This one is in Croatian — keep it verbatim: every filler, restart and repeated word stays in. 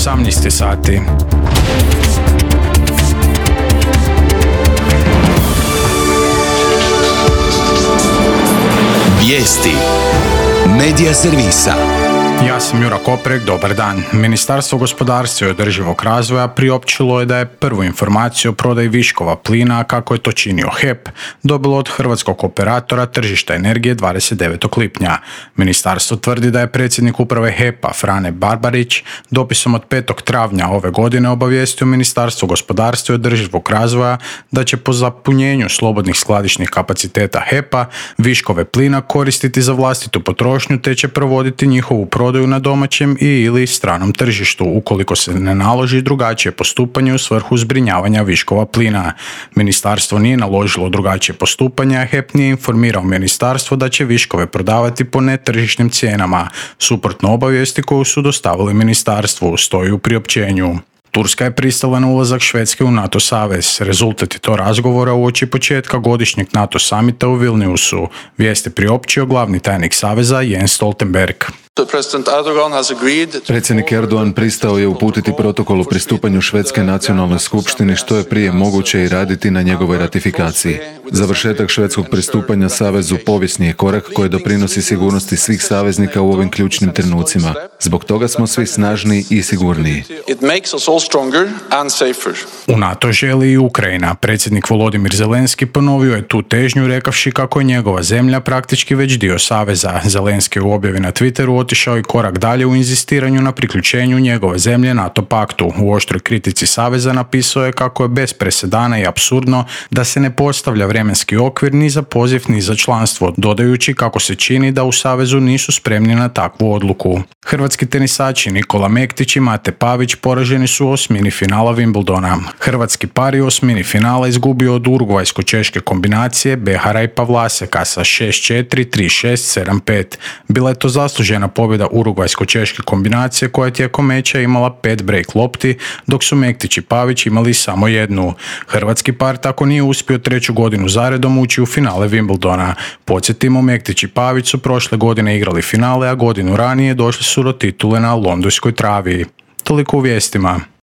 osamnaest sati. Vijesti Medija servisa. Ja sam Jura Koprek, dobar dan. Ministarstvo gospodarstva i održivog razvoja priopćilo je da je prvu informaciju o prodaji viškova plina, kako je to činio H E P, dobilo od hrvatskog operatora tržišta energije dvadeset devetog lipnja. Ministarstvo tvrdi da je predsjednik uprave H E P-a Frane Barbarić dopisom od petog travnja ove godine obavijestio Ministarstvo gospodarstva i održivog razvoja da će po zapunjenju slobodnih skladišnih kapaciteta H E P-a viškove plina koristiti za vlastitu potrošnju te će provoditi njihovu prodaju na domaćem i ili stranom tržištu ukoliko se ne naloži drugačije postupanje u svrhu zbrinjavanja viškova plina. Ministarstvo nije naložilo drugačije postupanje, a H E P nije informirao ministarstvo da će viškove prodavati po netržišnim cijenama, suprotno obavijesti koju su dostavili ministarstvu, stoji u priopćenju. Turska je pristala na ulazak Švedske u NATO savez. Rezultat je to razgovora uoči početka godišnjeg NATO samita u Vilniusu. Vijest je priopćio glavni tajnik saveza Jens Stoltenberg. Predsjednik Erdogan pristao je uputiti protokol o pristupanju Švedske nacionalnoj skupštini što je prije moguće i raditi na njegovoj ratifikaciji. Završetak švedskog pristupanja savezu povijesni je korak koji doprinosi sigurnosti svih saveznika u ovim ključnim trenucima. Zbog toga smo svi snažniji i sigurniji. U NATO želi i Ukrajina. Predsjednik Volodimir Zelenski ponovio je tu težnju rekavši kako je njegova zemlja praktički već dio saveza. Zelenski u objavi na Twitteru otišao i korak dalje u inzistiranju na priključenju njegove zemlje NATO paktu. U oštroj kritici saveza napisao je kako je bez presedana i apsurdno da se ne postavlja vremenski okvir ni za poziv ni za članstvo, dodajući kako se čini da u savezu nisu spremni na takvu odluku. Hrvatski tenisači Nikola Mektić i Mate Pavić poraženi su u osmini finala Wimbledona. Hrvatski par je u osmini finala izgubio od urugvajsko-češke kombinacije Behara i Pavlaseka sa šest četiri, tri šest, sedam pet. Bila je to zaslužena pobjeda urugvajsko-češke kombinacije koja je tijekom meča imala pet break lopti, dok su Mektić i Pavić imali samo jednu. Hrvatski par tako nije uspio treću godinu zaredom ući u finale Wimbledona. Podsjetimo, Mektić i Pavić su prošle godine igrali finale, a godinu ranije došli su do titule na londonskoj travi. Toliko u vijestima.